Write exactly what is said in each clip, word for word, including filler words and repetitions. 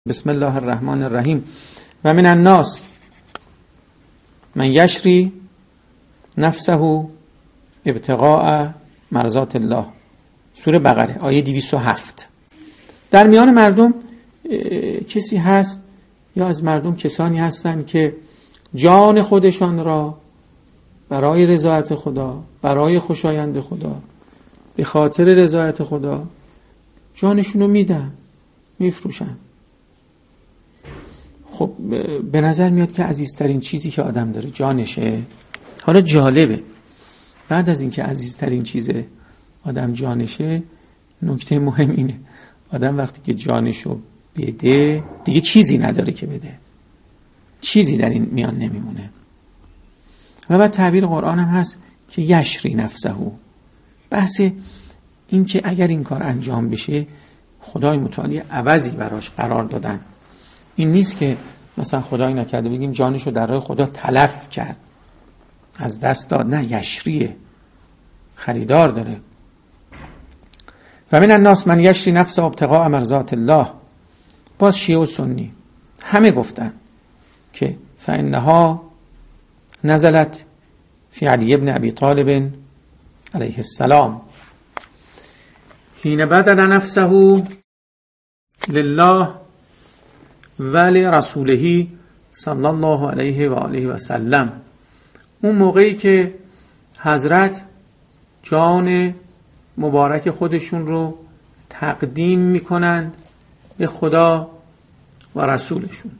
بسم الله الرحمن الرحیم. و من الناس من یشری نفسه ابتغاء مرضات الله. سوره بقره آیه دویست و هفت. در میان مردم کسی هست یا از مردم کسانی هستند که جان خودشان را برای رضایت خدا، برای خوشایند خدا، به خاطر رضایت خدا جانشون رو میدن، میفروشن. خب به نظر میاد که عزیزترین چیزی که آدم داره جانشه. حالا جالبه بعد از اینکه عزیزترین چیز آدم جانشه، نکته مهم اینه آدم وقتی که جانشو بده دیگه چیزی نداره که بده، چیزی در این میان نمیمونه. و بعد تعبیر قرآن هم هست که یشری نفسه، بحث این که اگر این کار انجام بشه خدای متعالی عوضی براش قرار دادن. این نیست که مثلا خدای نکرده بگیم جانشو در راه خدا تلف کرد، از دست داد، نه، یشریه، خریدار داره. و من الناس من یشری نفسه ابتغاء مرضات الله. باز شیعه و سنی همه گفتن که فانها نزلت فی علی ابن ابی طالب علیه السلام حین بدل نفسه لله و لرسوله صلی الله علیه و آله و سلم. اون موقعی که حضرت جان مبارک خودشون رو تقدیم میکنند به خدا و رسولشون.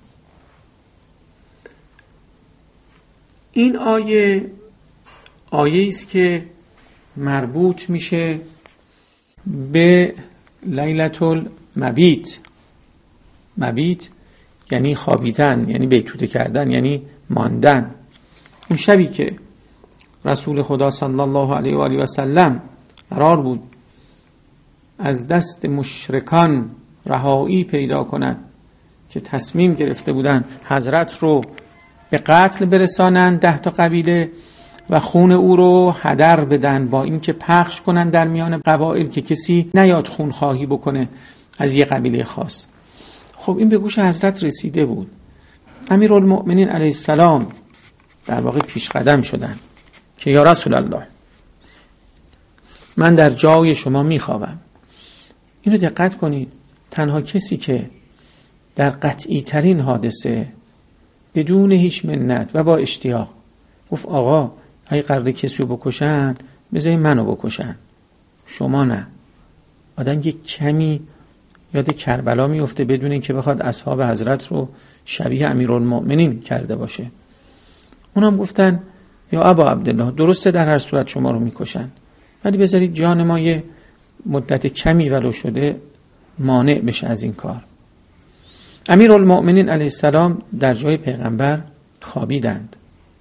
این آیه آیه است که مربوط میشه به لیلة المبیت. مبیت یعنی خوابیدن، یعنی بیتوته کردن، یعنی ماندن. اون شبی که رسول خدا صلی الله علیه و آله و سلم قرار بود از دست مشرکان رهایی پیدا کنند که تصمیم گرفته بودن حضرت رو به قتل برسانند، ده تا قبیله، و خون او رو هدر بدن، با اینکه پخش کنن در میان قبایل که کسی نیاد خون خواهی بکنه از یه قبیله خاص. خب این به گوش حضرت رسیده بود. امیرالمؤمنین علیه السلام در واقع پیش قدم شدن که یا رسول الله من در جای شما میخوابم. اینو دقت کنید، تنها کسی که در قطعی ترین حادثه بدون هیچ منت و با اشتیاق گفت آقا اگه قراره کسی رو بکشن بذاری منو بکشن، شما نه. آدم یک کمی یاد کربلا میفته بدون اینکه بخواد اصحاب حضرت رو شبیه امیرالمؤمنین کرده باشه. اونم گفتن یا ابا عبدالله درسته در هر صورت شما رو میکشن، ولی بذارید جان ما یه مدت کمی ولو شده مانع بشه از این کار. امیرالمؤمنین علیه السلام در جای پیغمبر خوابیدند.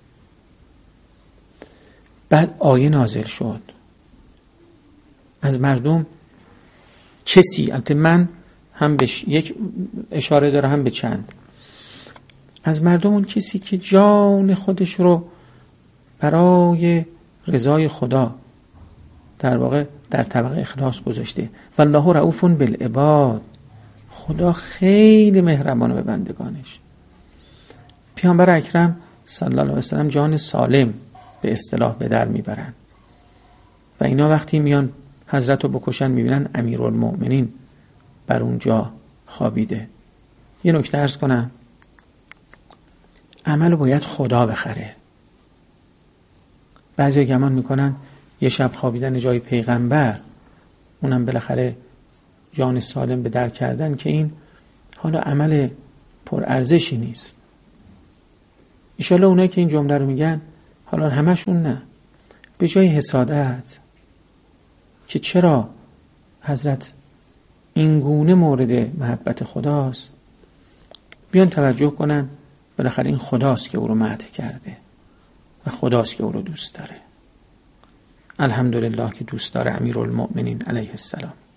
بعد آیه نازل شد. از مردم کسی، البته من هم به یک اشاره داره هم به چند، از مردم اون کسی که جان خودش رو برای رضای خدا در واقع در طبق اخلاص گذاشته. والله رؤوف بالعباد، خدا خیلی مهربانه به بندگانش. پیامبر اکرم صلی الله علیه و سلم جان سالم به اصطلاح به در میبرن و اینا وقتی میان حضرت رو بکشن میبینن امیرالمؤمنین بر اونجا خوابیده. یه نکته عرض کنم، عمل رو باید خدا بخره. بعضی گمان میکنن یه شب خوابیدن جای پیغمبر اونم بالاخره جان سالم به در کردن که این حالا عمل پرارزشی نیست. ایشالا اونایی که این جمله رو میگن حالا همشون نه، به جای حسادت که چرا حضرت این گونه مورد محبت خداست، بیان توجه کنن بالاخره این خداست که او رو مدح کرده و خداست که او رو دوست داره. الحمدلله که دوست داره امیرالمؤمنین علیه السلام.